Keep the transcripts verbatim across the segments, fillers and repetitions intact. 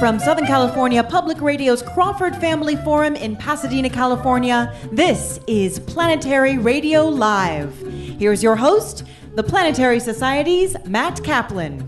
From Southern California Public Radio's Crawford Family Forum in Pasadena, California, this is Planetary Radio Live. Here's your host, the Planetary Society's Matt Kaplan.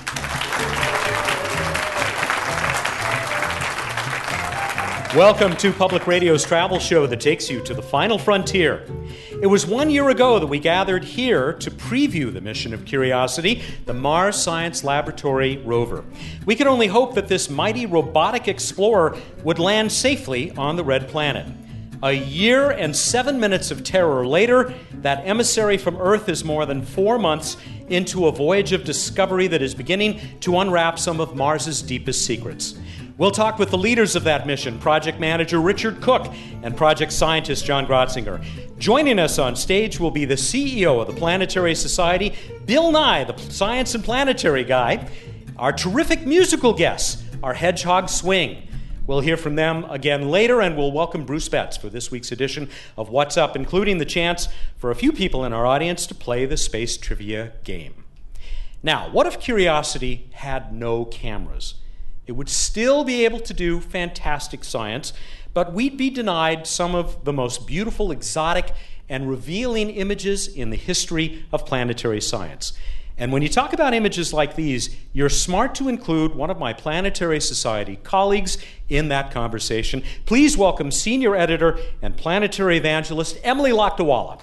Welcome to Public Radio's travel show that takes you to the final frontier. It was one year ago that we gathered here to preview the mission of Curiosity, the Mars Science Laboratory rover. We could only hope that this mighty robotic explorer would land safely on the Red Planet. A year and seven minutes of terror later, that emissary from Earth is more than four months into a voyage of discovery that is beginning to unwrap some of Mars's deepest secrets. We'll talk with the leaders of that mission, Project Manager Richard Cook and Project Scientist John Grotzinger. Joining us on stage will be the C E O of the Planetary Society, Bill Nye, the science and planetary guy. Our terrific musical guests, our Hedgehog Swing. We'll hear from them again later, and we'll welcome Bruce Betts for this week's edition of What's Up, including the chance for a few people in our audience to play the space trivia game. Now, what if Curiosity had no cameras? It would still be able to do fantastic science, but we'd be denied some of the most beautiful, exotic, and revealing images in the history of planetary science. And when you talk about images like these, you're smart to include one of my Planetary Society colleagues in that conversation. Please welcome senior editor and planetary evangelist Emily Lakdawalla.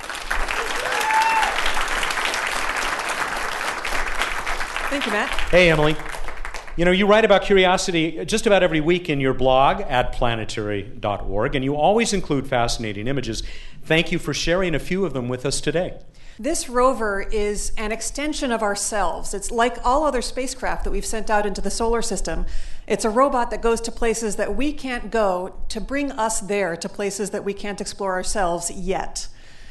Thank you, Matt. Hey, Emily. You know, you write about Curiosity just about every week in your blog at planetary dot org, and you always include fascinating images. Thank you for sharing a few of them with us today. This rover is an extension of ourselves. It's like all other spacecraft that we've sent out into the solar system. It's a robot that goes to places that we can't go to bring us there, to places that we can't explore ourselves yet.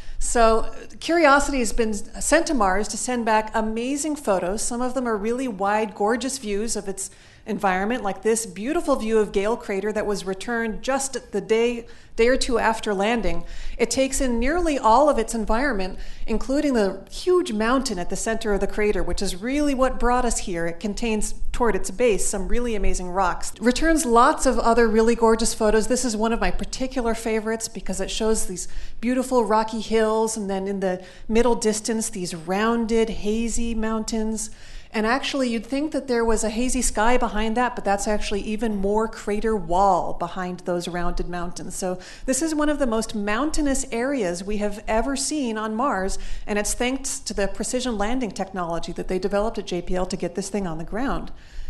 So Curiosity has been sent to Mars to send back amazing photos. Some of them are really wide, gorgeous views of its environment, like this beautiful view of Gale Crater that was returned just the day, day or two after landing. It takes in nearly all of its environment, including the huge mountain at the center of the crater, which is really what brought us here. It contains, toward its base, some really amazing rocks. It returns lots of other really gorgeous photos. This is one of my particular favorites because it shows these beautiful rocky hills, and then in the middle distance, these rounded, hazy mountains. And actually, you'd think that there was a hazy sky behind that, but that's actually even more crater wall behind those rounded mountains. So this is one of the most mountainous areas we have ever seen on Mars, and it's thanks to the precision landing technology that they developed at J P L to get this thing on the ground.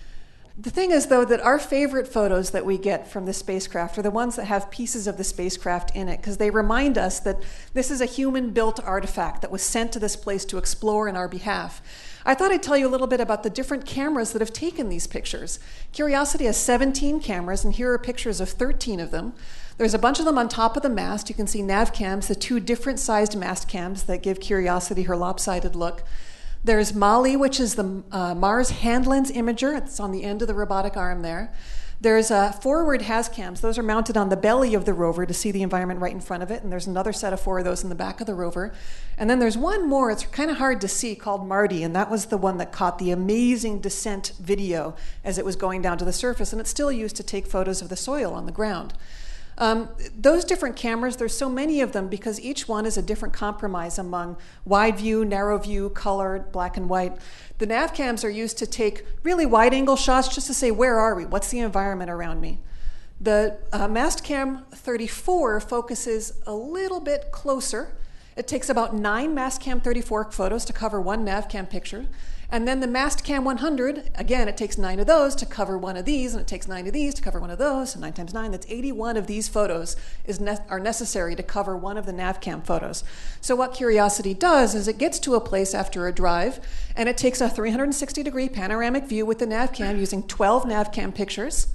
The thing is, though, that our favorite photos that we get from the spacecraft are the ones that have pieces of the spacecraft in it, because they remind us that this is a human-built artifact that was sent to this place to explore on our behalf. I thought I'd tell you a little bit about the different cameras that have taken these pictures. Curiosity has seventeen cameras, and here are pictures of thirteen of them. There's a bunch of them on top of the mast. You can see nav cams, the two different sized mast cams that give Curiosity her lopsided look. There's MAHLI, which is the uh, Mars Hand Lens Imager. It's on the end of the robotic arm there. There's uh, forward HazCams. Those are mounted on the belly of the rover to see the environment right in front of it. And there's another set of four of those in the back of the rover. And then there's one more, it's kind of hard to see, called MARDI. And that was the one that caught the amazing descent video as it was going down to the surface. And it's still used to take photos of the soil on the ground. Um, those different cameras, there's so many of them because each one is a different compromise among wide view, narrow view, color, black and white. The nav cams are used to take really wide angle shots just to say, where are we? What's the environment around me? The uh, Mastcam thirty-four focuses a little bit closer. It takes about nine Mastcam thirty-four photos to cover one NavCam picture. And then the Mastcam one hundred, again, it takes nine of those to cover one of these, and it takes nine of these to cover one of those, so nine times nine, that's eighty-one of these photos is ne- are necessary to cover one of the NavCam photos. So what Curiosity does is it gets to a place after a drive, and it takes a three hundred sixty degree panoramic view with the NavCam using twelve NavCam pictures.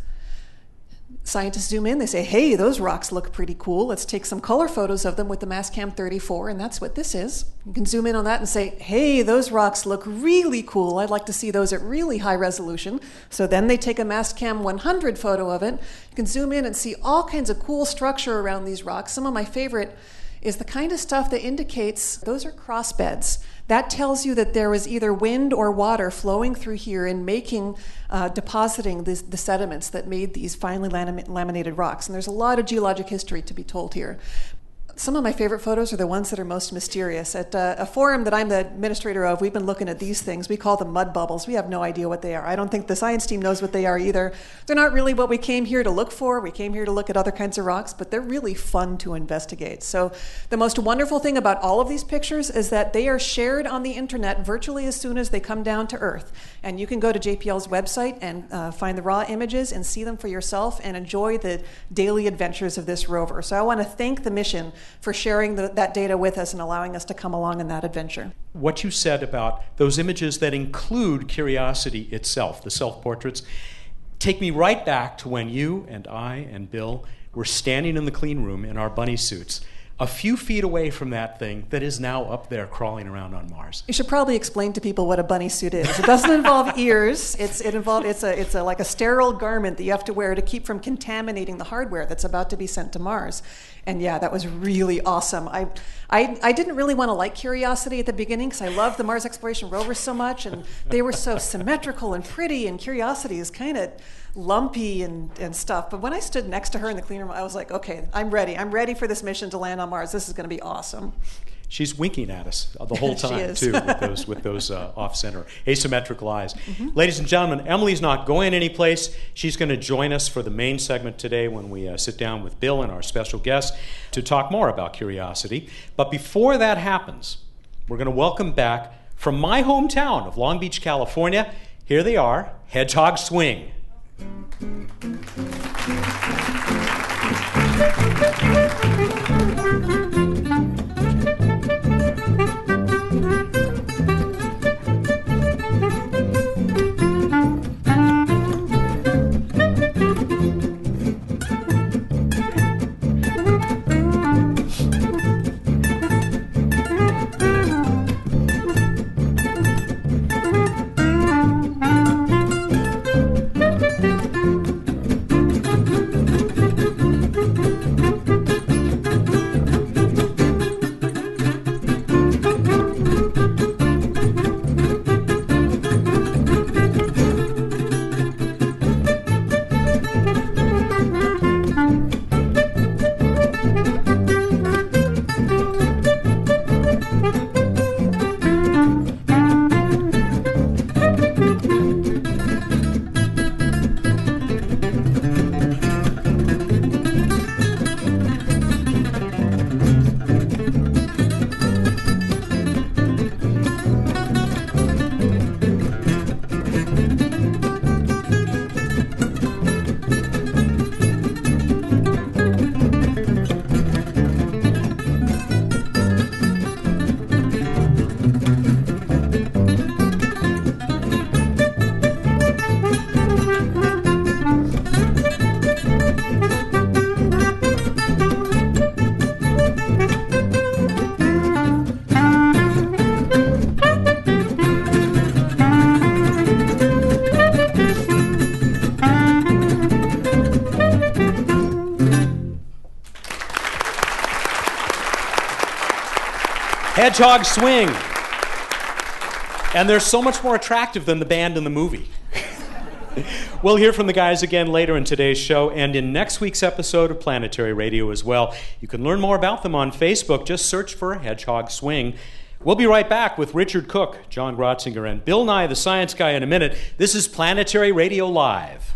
Scientists zoom in, they say, hey, those rocks look pretty cool. Let's take some color photos of them with the Mastcam thirty-four, and that's what this is. You can zoom in on that and say, hey, those rocks look really cool. I'd like to see those at really high resolution. So then they take a Mastcam one hundred photo of it. You can zoom in and see all kinds of cool structure around these rocks. Some of my favorite is the kind of stuff that indicates those are cross beds. That tells you that there was either wind or water flowing through here and making, uh, depositing this, the sediments that made these finely lam- laminated rocks. And there's a lot of geologic history to be told here. Some of my favorite photos are the ones that are most mysterious. At uh, a forum that I'm the administrator of, we've been looking at these things. We call them mud bubbles. We have no idea what they are. I don't think the science team knows what they are either. They're not really what we came here to look for. We came here to look at other kinds of rocks, but they're really fun to investigate. So the most wonderful thing about all of these pictures is that they are shared on the internet virtually as soon as they come down to Earth. And you can go to J P L's website and uh, find the raw images and see them for yourself and enjoy the daily adventures of this rover. So I want to thank the mission for sharing the, that data with us and allowing us to come along in that adventure. What you said about those images that include Curiosity itself, the self-portraits, take me right back to when you and I and Bill were standing in the clean room in our bunny suits, a few feet away from that thing that is now up there crawling around on Mars. You should probably explain to people what a bunny suit is. It doesn't involve ears. It's it involve it's a it's a like a sterile garment that you have to wear to keep from contaminating the hardware that's about to be sent to Mars. And yeah, that was really awesome. I I, I didn't really want to like Curiosity at the beginning because I loved the Mars exploration rovers so much, and they were so symmetrical and pretty, and Curiosity is kind of lumpy and, and stuff. But when I stood next to her in the clean room, I was like, okay, I'm ready. I'm ready for this mission to land on Mars. This is going to be awesome. She's winking at us the whole time, She too, with those, with those uh, off-center, asymmetrical eyes. Mm-hmm. Ladies and gentlemen, Emily's not going anyplace. She's going to join us for the main segment today when we uh, sit down with Bill and our special guest to talk more about Curiosity. But before that happens, we're going to welcome back from my hometown of Long Beach, California. Here they are, Hedgehog Swing. Hedgehog Swing. And they're so much more attractive than the band in the movie. We'll hear from the guys again later in today's show and in next week's episode of Planetary Radio as well. You can learn more about them on Facebook. Just search for Hedgehog Swing. We'll be right back with Richard Cook, John Grotzinger, and Bill Nye, the Science Guy, in a minute. This is Planetary Radio Live.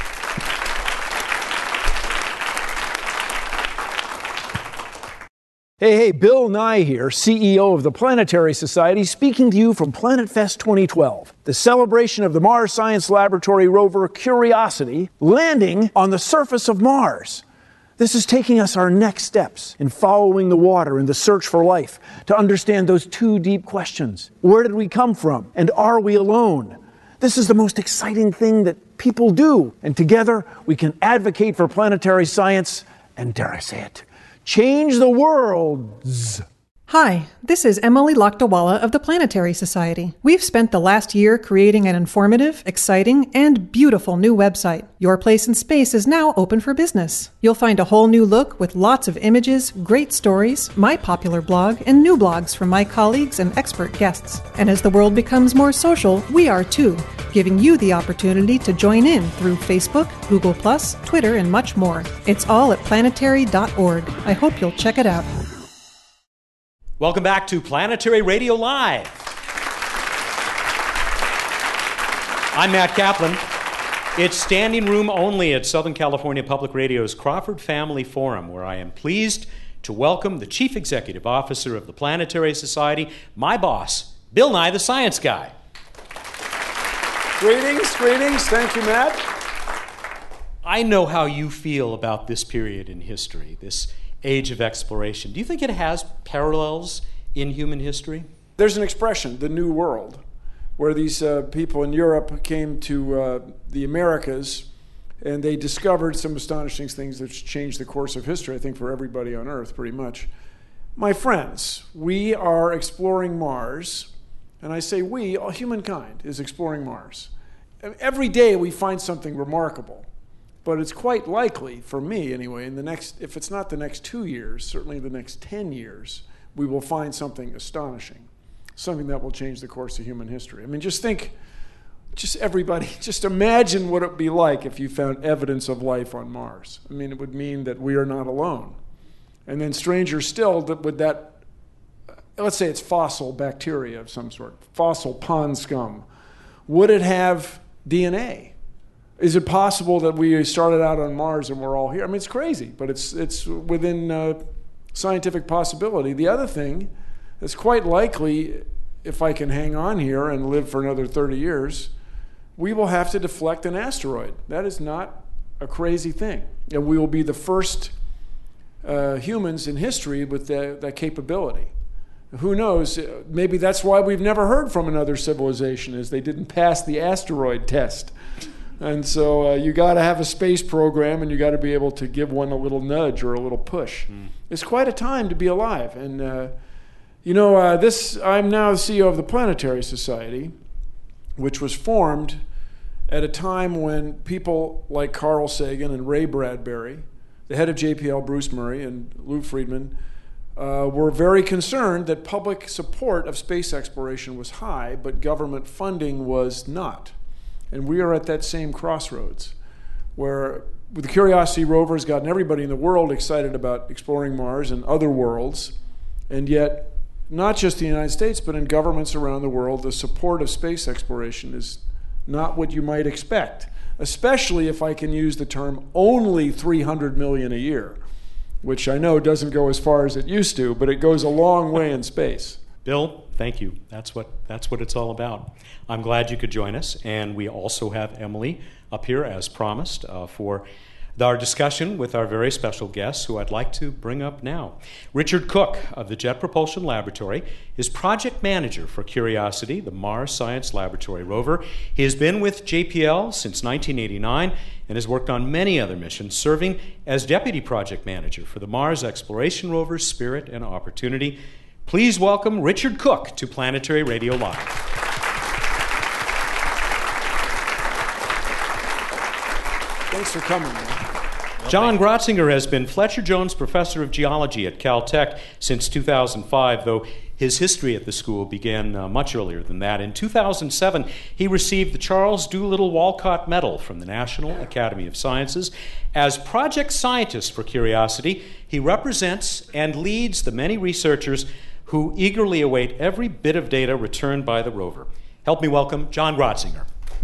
Hey, hey, Bill Nye here, C E O of the Planetary Society, speaking to you from Planet Fest twenty twelve, the celebration of the Mars Science Laboratory rover Curiosity landing on the surface of Mars. This is taking us our next steps in following the water in the search for life to understand those two deep questions. Where did we come from, and are we alone? This is the most exciting thing that people do, and together we can advocate for planetary science and, dare I say it, change the world. Hi, this is Emily Lakdawala of the Planetary Society. We've spent the last year creating an informative, exciting, and beautiful new website. Your Place in Space is now open for business. You'll find a whole new look with lots of images, great stories, my popular blog, and new blogs from my colleagues and expert guests. And as the world becomes more social, we are too, giving you the opportunity to join in through Facebook, Google plus, Twitter, and much more. It's all at planetary dot org. I hope you'll check it out. Welcome back to Planetary Radio Live. I'm Matt Kaplan. It's standing room only at Southern California Public Radio's Crawford Family Forum, where I am pleased to welcome the Chief Executive Officer of the Planetary Society, my boss, Bill Nye, the Science Guy. Greetings, greetings. Thank you, Matt. I know how you feel about this period in history, this age of exploration. Do you think it has parallels in human history? There's an expression, the New World, where these uh, people in Europe came to uh, the Americas and they discovered some astonishing things that changed the course of history, I think, for everybody on Earth, pretty much. My friends, we are exploring Mars, and I say we, all humankind is exploring Mars. Every day we find something remarkable. But it's quite likely, for me anyway, in the next, if it's not the next two years, certainly the next ten years, we will find something astonishing, something that will change the course of human history. I mean, just think, just everybody, just imagine what it would be like if you found evidence of life on Mars. I mean, it would mean that we are not alone. And then stranger still, that would that, let's say it's fossil bacteria of some sort, fossil pond scum, would it have D N A? Is it possible that we started out on Mars and we're all here? I mean, it's crazy, but it's it's within uh, scientific possibility. The other thing that's quite likely, if I can hang on here and live for another thirty years, we will have to deflect an asteroid. That is not a crazy thing. And we will be the first uh, humans in history with the, that capability. Who knows? Maybe that's why we've never heard from another civilization, is they didn't pass the asteroid test. And so uh, you got to have a space program, and you got to be able to give one a little nudge or a little push. Mm. It's quite a time to be alive. And uh, you know, uh, this I'm now the C E O of the Planetary Society, which was formed at a time when people like Carl Sagan and Ray Bradbury, the head of J P L, Bruce Murray, and Lou Friedman, uh, were very concerned that public support of space exploration was high, but government funding was not. And we are at that same crossroads, where with the Curiosity rover has gotten everybody in the world excited about exploring Mars and other worlds, and yet not just the United States, but in governments around the world, the support of space exploration is not what you might expect, especially if I can use the term only three hundred million a year, which I know doesn't go as far as it used to, but it goes a long way in space. Bill, thank you. That's what that's what it's all about. I'm glad you could join us, and we also have Emily up here as promised uh, for our discussion with our very special guests, who I'd like to bring up now. Richard Cook of the Jet Propulsion Laboratory is project manager for Curiosity, the Mars Science Laboratory rover. He has been with J P L since nineteen eighty-nine and has worked on many other missions, serving as deputy project manager for the Mars exploration rovers Spirit and Opportunity. Please welcome Richard Cook to Planetary Radio Live. Thanks for coming, man. John Grotzinger has been Fletcher Jones Professor of Geology at Caltech since two thousand five, though his history at the school began uh, much earlier than that. In two thousand seven, he received the Charles Doolittle Walcott Medal from the National Academy of Sciences. As project scientist for Curiosity, he represents and leads the many researchers who eagerly await every bit of data returned by the rover. Help me welcome John Grotzinger.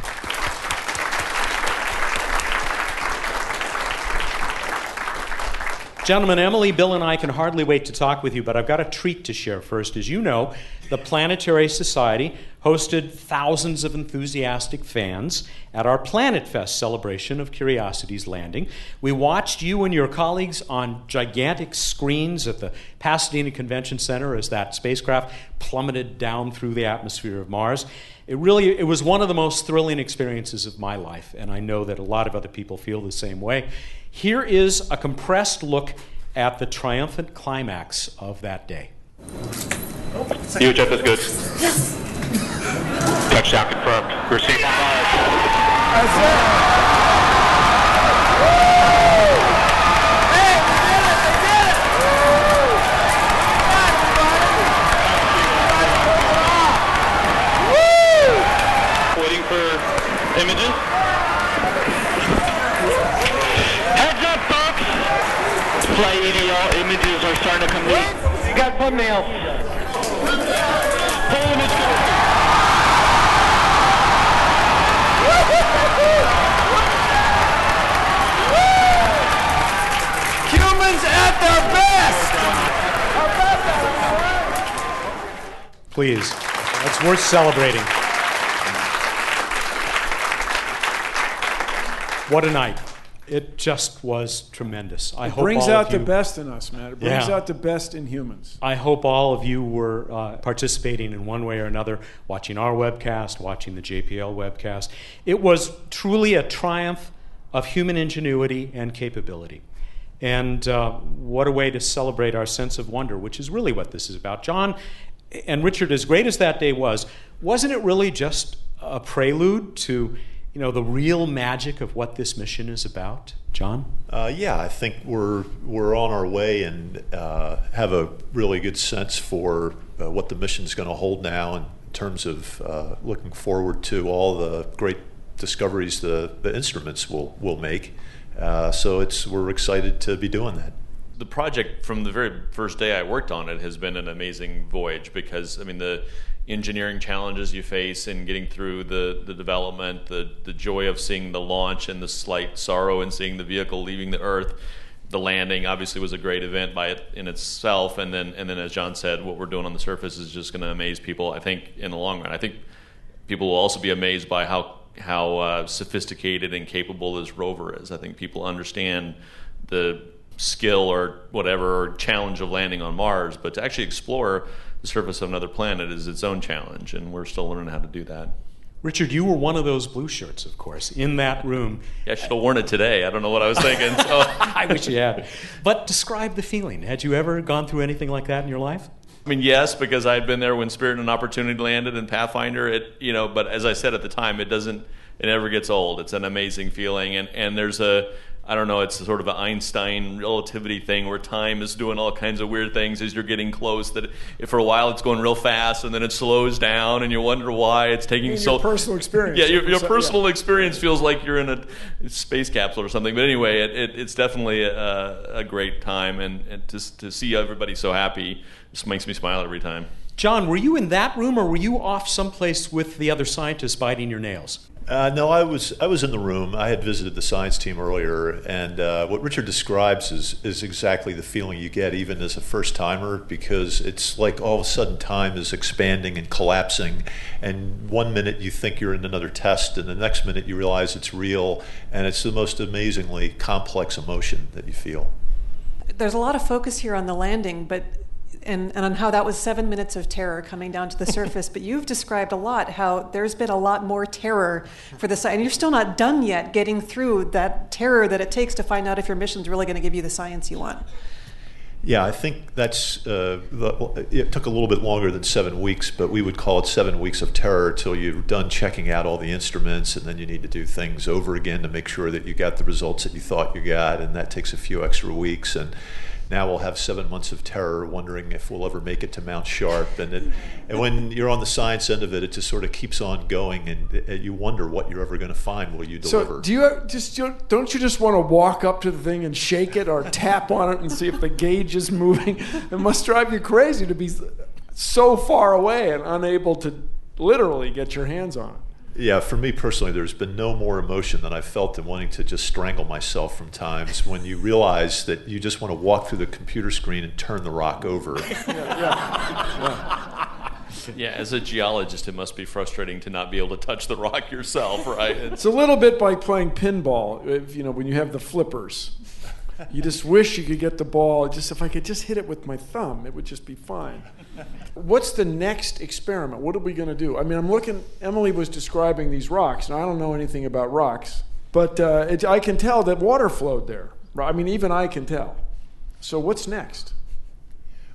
Gentlemen, Emily, Bill, and I can hardly wait to talk with you, but I've got a treat to share first. As you know, the Planetary Society hosted thousands of enthusiastic fans at our Planet Fest celebration of Curiosity's landing. We watched you and your colleagues on gigantic screens at the Pasadena Convention Center as that spacecraft plummeted down through the atmosphere of Mars. It really, it was one of the most thrilling experiences of my life, and I know that a lot of other people feel the same way. Here is a compressed look at the triumphant climax of that day. U H F is good. Yes. Touchdown confirmed. We're safe on Mars. That's it. Hey, they did it! They did it! Woo! Waiting for images. Heads up, folks! Flight E D L images are starting to come in. You got thumbnails. Full image. Humans at their best! Please, that's worth celebrating. What a night. It just was tremendous. I It hope brings all out of the you, best in us, man. It brings Yeah. out the best in humans. I hope all of you were uh, participating in one way or another, watching our webcast, watching the J P L webcast. It was truly a triumph of human ingenuity and capability. And uh, what a way to celebrate our sense of wonder, which is really what this is about. John and Richard, as great as that day was, wasn't it really just a prelude to, you know, the real magic of what this mission is about? John? Uh, yeah, I think we're we're on our way and uh, have a really good sense for uh, what the mission's going to hold now in terms of uh, looking forward to all the great discoveries the, the instruments will will make. Uh, so it's we're excited to be doing that. The project, from the very first day I worked on it, has been an amazing voyage because, I mean, the engineering challenges you face in getting through the, the development, the, the joy of seeing the launch and the slight sorrow in seeing the vehicle leaving the Earth. The landing obviously was a great event by it in itself, and then and then as John said, what we're doing on the surface is just going to amaze people, I think, in the long run. I think people will also be amazed by how how uh, sophisticated and capable this rover is. I think people understand the skill or whatever or challenge of landing on Mars, but to actually explore the surface of another planet is its own challenge, and we're still learning how to do that. Richard, you were one of those blue shirts, of course, in that room. Yeah, I should have worn it today. I don't know what I was thinking. So. I wish you had. But describe the feeling. Had you ever gone through anything like that in your life? I mean, yes, because I had been there when Spirit and Opportunity landed in Pathfinder. It, you know, but as I said at the time, it doesn't. It never gets old. It's an amazing feeling, and and there's a. I don't know, it's sort of an Einstein relativity thing where time is doing all kinds of weird things as you're getting close, that if for a while it's going real fast and then it slows down and you wonder why it's taking In so... your personal experience. Yeah, your, your So, personal yeah. experience feels like you're in a space capsule or something. But anyway, it, it, it's definitely a, a great time, and, and to, to see everybody so happy just makes me smile every time. John, were you in that room or were you off someplace with the other scientists biting your nails? Uh, no, I was I was in the room. I had visited the science team earlier, and uh, what Richard describes is is exactly the feeling you get even as a first timer, because it's like all of a sudden time is expanding and collapsing, and one minute you think you're in another test, and the next minute you realize it's real, and it's the most amazingly complex emotion that you feel. There's a lot of focus here on the landing, but and, and on how that was seven minutes of terror coming down to the surface. But you've described a lot how there's been a lot more terror for the science. And you're still not done yet getting through that terror that it takes to find out if your mission's really going to give you the science you want. Yeah, I think that's, uh, the, it took a little bit longer than seven weeks, but we would call it seven weeks of terror till you're done checking out all the instruments, and then you need to do things over again to make sure that you got the results that you thought you got, and that takes a few extra weeks. And now we'll have seven months of terror wondering if we'll ever make it to Mount Sharp. And, it, and when you're on the science end of it, it just sort of keeps on going, and it, you wonder what you're ever going to find will you deliver. So do you just don't you just want to walk up to the thing and shake it or tap on it and see if the gauge is moving? It must drive you crazy to be so far away and unable to literally get your hands on it. Yeah, for me personally, there's been no more emotion than I've felt in wanting to just strangle myself from times when you realize that you just want to walk through the computer screen and turn the rock over. Yeah, yeah, yeah. Yeah, as a geologist, it must be frustrating to not be able to touch the rock yourself, right? It's a little bit like playing pinball, if, you know, when you have the flippers. You just wish you could get the ball, just if I could just hit it with my thumb, it would just be fine. What's the next experiment? What are we going to do? I mean, I'm looking, Emily was describing these rocks, and I don't know anything about rocks, but uh, it, I can tell that water flowed there. I mean, even I can tell. So what's next?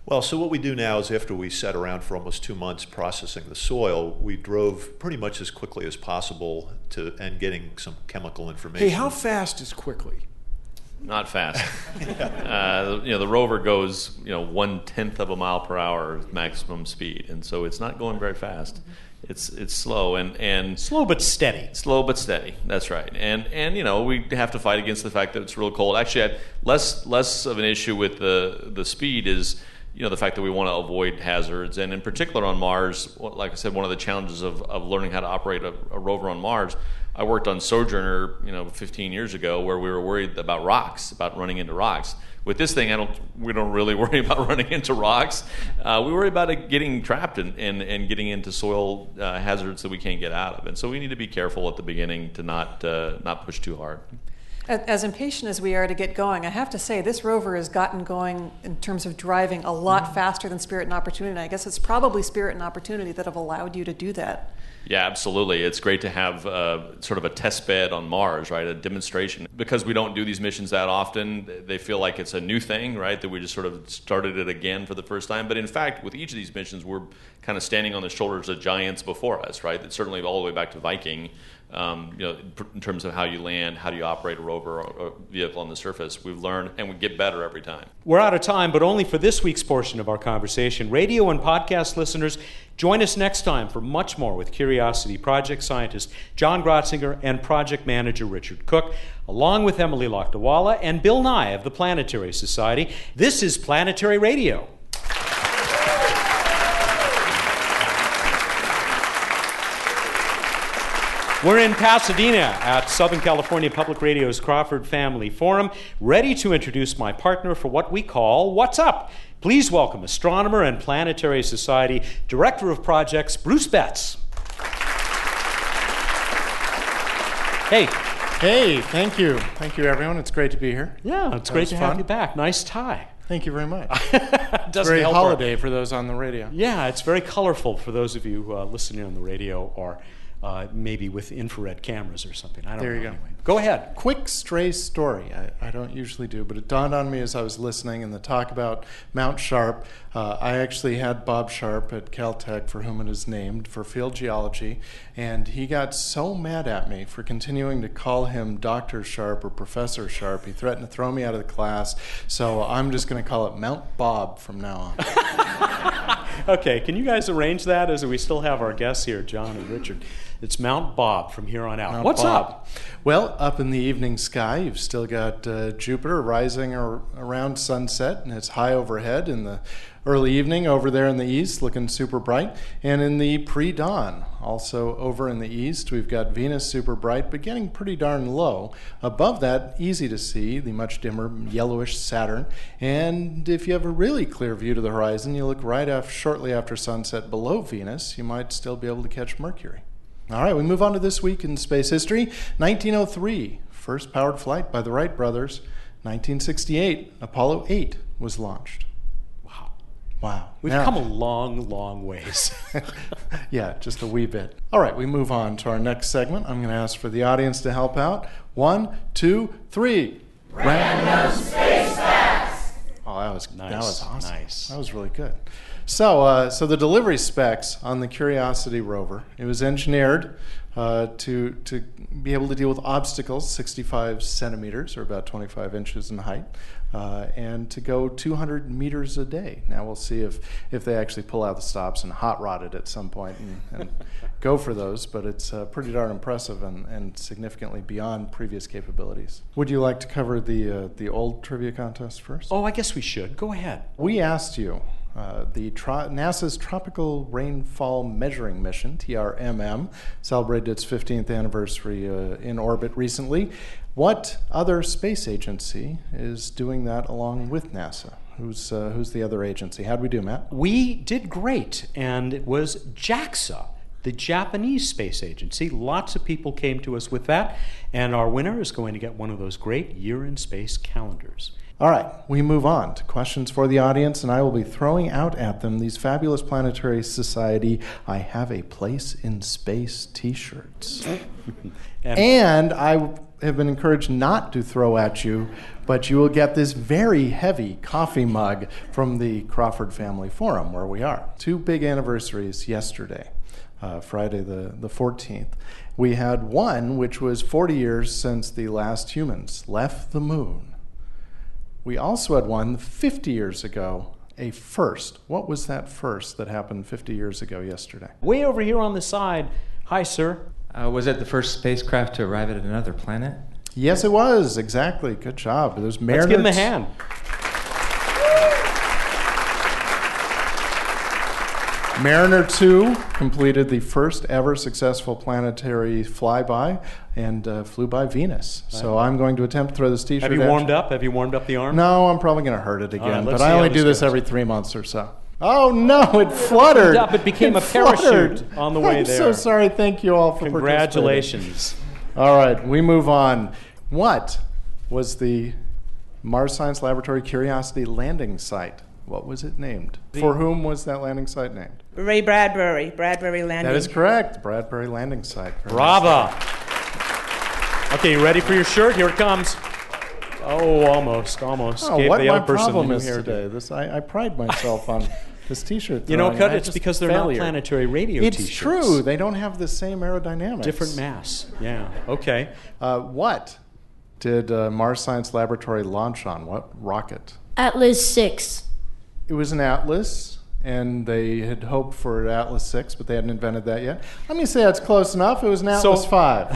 Well, so what we do now is after we sat around for almost two months processing the soil, we drove pretty much as quickly as possible to and getting some chemical information. Hey, how fast is quickly? Not fast. uh, you know, the rover goes, you know, one tenth of a mile per hour maximum speed, and so it's not going very fast. It's it's slow and, and slow but steady. Slow but steady. That's right. And and you know we have to fight against the fact that it's real cold. Actually, I had less less of an issue with the the speed is you know the fact that we want to avoid hazards, and in particular on Mars, like I said, one of the challenges of, of learning how to operate a, a rover on Mars. I worked on Sojourner, you know, fifteen years ago, where we were worried about rocks, about running into rocks. With this thing, I don't. We don't really worry about running into rocks. Uh, we worry about it getting trapped and, and, and getting into soil uh, hazards that we can't get out of. And so we need to be careful at the beginning to not uh, not push too hard. As impatient as we are to get going, I have to say this rover has gotten going in terms of driving a lot faster than Spirit and Opportunity. And I guess it's probably Spirit and Opportunity that have allowed you to do that. Yeah, absolutely. It's great to have uh, sort of a test bed on Mars, right? A demonstration. Because we don't do these missions that often, they feel like it's a new thing, right? That we just sort of started it again for the first time. But in fact, with each of these missions, we're kind of standing on the shoulders of giants before us, right? That certainly all the way back to Viking. Um, you know, in terms of how you land, how do you operate a rover or a vehicle on the surface, we've learned and we get better every time. We're out of time, but only for this week's portion of our conversation. Radio and podcast listeners, join us next time for much more with Curiosity project scientist John Grotzinger and project manager Richard Cook, along with Emily Lakdawala and Bill Nye of the Planetary Society. This is Planetary Radio. We're in Pasadena at Southern California Public Radio's Crawford Family Forum, ready to introduce my partner for what we call What's Up? Please welcome astronomer and Planetary Society Director of Projects, Bruce Betts. Hey. Hey, thank you. Thank you, everyone. It's great to be here. Yeah, it's that great to fun. have you back. Nice tie. Thank you very much. It It's very holiday for those on the radio. Yeah, it's very colorful for those of you uh, listening on the radio or Uh, maybe with infrared cameras or something. I don't there know. you go. Anyway. Go ahead. Quick stray story. I, I don't usually do, but it dawned on me as I was listening in the talk about Mount Sharp. Uh, I actually had Bob Sharp at Caltech, for whom it is named, for field geology, and he got so mad at me for continuing to call him Doctor Sharp or Professor Sharp. He threatened to throw me out of the class, so I'm just going to call it Mount Bob from now on. Okay, can you guys arrange that as we still have our guests here, John and Richard? It's Mount Bob from here on out. Mount What's Bob. up? Well, up in the evening sky, you've still got uh, Jupiter rising ar- around sunset, and it's high overhead in the early evening over there in the east, looking super bright. And in the pre-dawn, also over in the east, we've got Venus super bright, but getting pretty darn low. Above that, easy to see, the much dimmer yellowish Saturn. And if you have a really clear view to the horizon, you look right after, shortly after sunset below Venus, you might still be able to catch Mercury. All right, we move on to this week in space history. nineteen oh three, first powered flight by the Wright brothers. nineteen sixty-eight, Apollo eight was launched. Wow. Wow. We've Now, come a long, long ways. yeah, just a wee bit. All right, we move on to our next segment. I'm going to ask for the audience to help out. One, two, three. Random Space Facts. Oh, that was, Nice, that was awesome. nice. That was really good. So, uh, so the delivery specs on the Curiosity rover, it was engineered uh, to to be able to deal with obstacles, sixty-five centimeters or about twenty-five inches in height, uh, and to go two hundred meters a day. Now we'll see if if they actually pull out the stops and hot rod it at some point and, and go for those. But it's uh, pretty darn impressive and, and significantly beyond previous capabilities. Would you like to cover the uh, the old trivia contest first? Oh, I guess we should. Go ahead. We asked you. Uh, the tro- NASA's Tropical Rainfall Measuring Mission, T R M M, celebrated its fifteenth anniversary uh, in orbit recently. What other space agency is doing that along with NASA? Who's uh, who's the other agency? How'd we do, Matt? We did great, and it was JAXA, the Japanese space agency. Lots of people came to us with that, and our winner is going to get one of those great Year in Space calendars. All right, we move on to questions for the audience, and I will be throwing out at them these fabulous Planetary Society I Have a Place in Space t-shirts. and, and I have been encouraged not to throw at you but you will get this very heavy coffee mug from the Crawford Family Forum, where we are. Two big anniversaries yesterday, uh, Friday the, the fourteenth. We had one which was forty years since the last humans left the moon. We also had one fifty years ago, a first. What was that first that happened fifty years ago yesterday? Way over here on the side. Hi, sir. Uh, was it the first spacecraft to arrive at another planet? Yes, it was. Exactly. Good job. There's Mariner. Let's give him a hand. Mariner two completed the first ever successful planetary flyby and uh, flew by Venus. So I'm going to attempt to throw this T-shirt. Have you at warmed up? Have you warmed up the arm? No, I'm probably going to hurt it All again. right, but see I how only this do this goes. every three months or so. Oh no! It fluttered. Up, it became It a parachute fluttered. on the way I'm there. so sorry. Thank you all for Congratulations. participating. All right, we move on. What was the Mars Science Laboratory Curiosity landing site? What was it named? For whom was that landing site named? Ray Bradbury, Bradbury Landing. That is correct. Bradbury Landing Site. Very Bravo. Okay, you ready for your shirt? Here it comes. Oh, almost, almost. Oh, Gave what the my young person problem the is new hairdo. today. This I, I pride myself on this T-shirt. You know, throwing, Cut, and I it's just because they're failure. not planetary radio It's T-shirts. true. They don't have the same aerodynamics. Different mass. Yeah. Okay. Uh, what did uh, Mars Science Laboratory launch on? What rocket? Atlas six. It was an Atlas, and they had hoped for Atlas six, but they hadn't invented that yet. Let me say that's close enough. It was an Atlas So- five.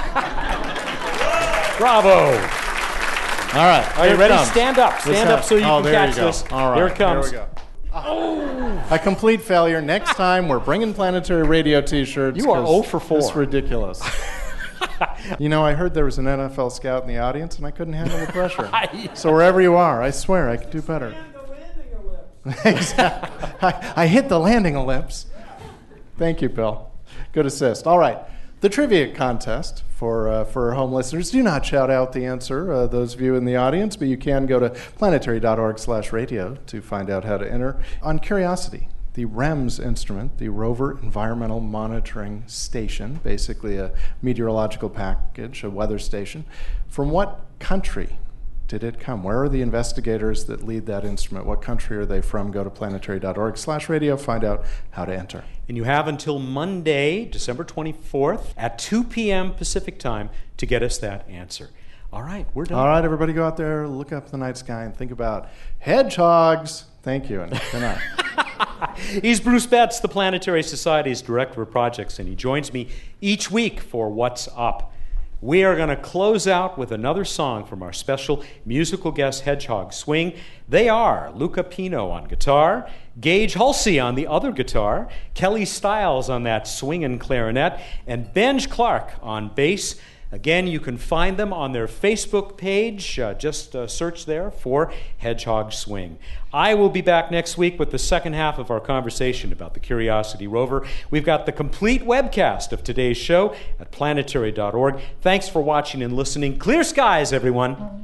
Bravo. All right. Are you here it ready? comes. Stand up. Let's Stand have- up so you oh, can there catch you go. this. All right. Here it comes. Here we go. A complete failure. Next time, we're bringing planetary radio T-shirts. You are 'cause zero for four. It's ridiculous. You know, I heard there was an N F L scout in the audience, and I couldn't handle the pressure. So wherever you are, I swear I can do better. Exactly. I, I hit the landing ellipse. Thank you, Bill. Good assist. All right. The trivia contest for uh, for our home listeners. Do not shout out the answer, uh, those of you in the audience, but you can go to planetary.org slash radio to find out how to enter. On Curiosity, the REMS instrument, the Rover Environmental Monitoring Station, basically a meteorological package, a weather station. From what country did it come? Where are the investigators that lead that instrument? What country are they from? Go to planetary.org slash radio, find out how to enter. And you have until Monday, December twenty-fourth at two p.m. Pacific time to get us that answer. All right, we're done. All right, everybody go out there, look up the night sky, and think about hedgehogs. Thank you, and good night. He's Bruce Betts, the Planetary Society's Director of Projects, and he joins me each week for What's Up. We are going to close out with another song from our special musical guest Hedgehog Swing. They are Luca Pino on guitar, Gage Halsey on the other guitar, Kelly Stiles on that swinging clarinet, and Benj Clark on bass. Again, you can find them on their Facebook page. Uh, just uh, search there for Hedgehog Swing. I will be back next week with the second half of our conversation about the Curiosity rover. We've got the complete webcast of today's show at planetary dot org. Thanks for watching and listening. Clear skies, everyone.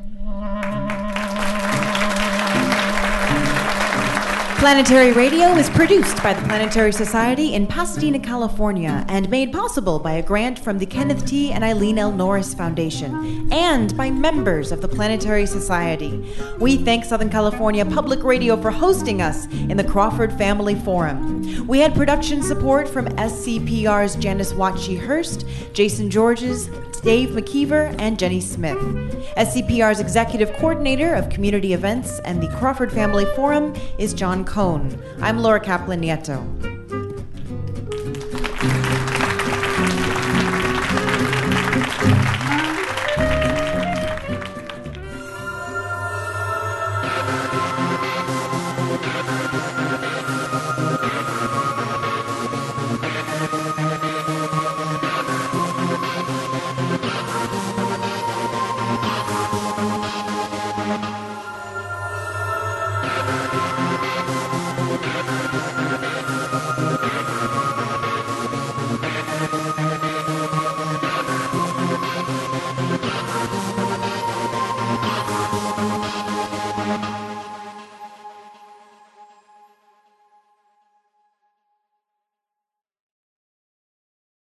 Planetary Radio is produced by the Planetary Society in Pasadena, California, and made possible by a grant from the Kenneth T. and Eileen L. Norris Foundation, and by members of the Planetary Society. We thank Southern California Public Radio for hosting us in the Crawford Family Forum. We had production support from S C P R's Janice Watchie-Hurst, Jason Georges, Dave McKeever, and Jenny Smith. S C P R's Executive Coordinator of Community Events and the Crawford Family Forum is John Cohn. I'm Laura Kaplan Nieto.